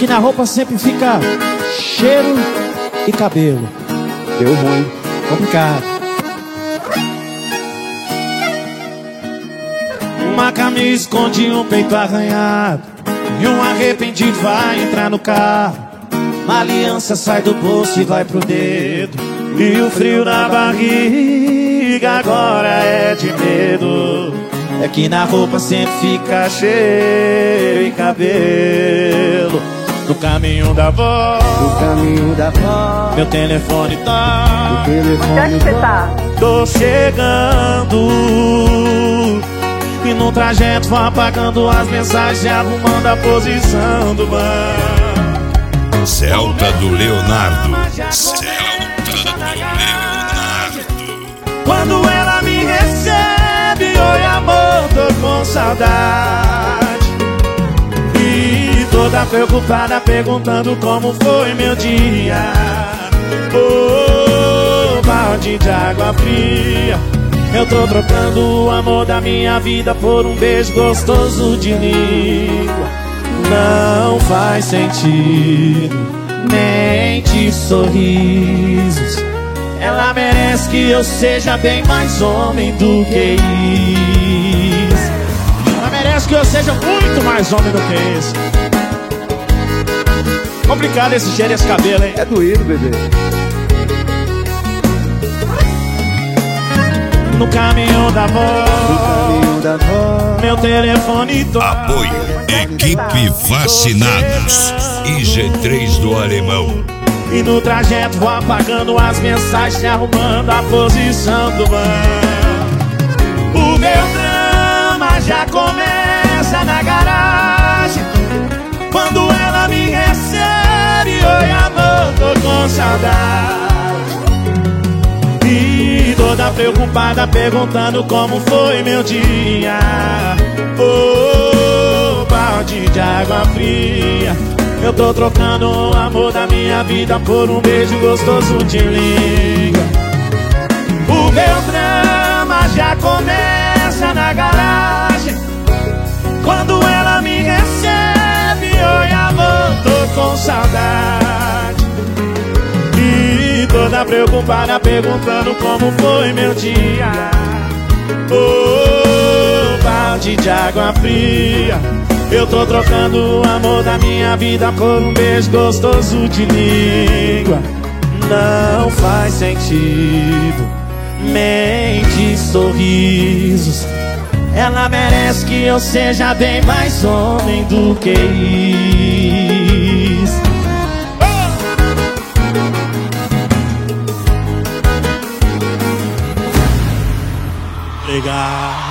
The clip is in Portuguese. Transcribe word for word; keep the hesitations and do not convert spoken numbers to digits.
que na roupa sempre fica cheiro e cabelo. Deu ruim. Complicado. Uma camisa esconde um peito arranhado e um arrependido vai entrar no carro. Uma aliança sai do bolso e vai pro dedo, e o frio na barriga agora é de medo. É que na roupa sempre fica cheiro e cabelo. No caminho da voz, No caminho da voz, meu telefone tá. o telefone Onde é que você tá? Tô chegando, e no trajeto vou apagando as mensagens e arrumando a posição do banco. Celta do Leonardo. Celta do Leonardo. Quando ela me recebe, oi amor, tô com saudade. E toda preocupada perguntando como foi meu dia. Oh, balde de água fria. Eu tô trocando o amor da minha vida por um beijo gostoso de língua. Não faz sentido, nem de sorrisos. Ela merece que eu seja bem mais homem do que isso. Ela merece que eu seja muito mais homem do que isso. Complicado esse cheiro e esse cabelo, hein? é doído, bebê. No caminho da No voz, caminho da voz, meu telefone toca. Apoio Equipe Vacinados I G três do Alemão. E no trajeto vou apagando as mensagens e arrumando a posição do banco. O meu drama já começa na garagem. Quando ela me recebe, oi amor, tô com saudade. E toda preocupada perguntando como foi meu dia. Oh, balde de água fria. Eu tô trocando o amor da minha vida por um beijo gostoso de língua. O meu drama já começa na garagem. Quando ela me recebe, oi amor, tô com saudade. E toda preocupada perguntando como foi meu dia. Oh, balde de água fria. Eu tô trocando o amor da minha vida por um beijo gostoso de língua. Não faz sentido, nem de sorrisos. Ela merece que eu seja bem mais homem do que isso. Legal.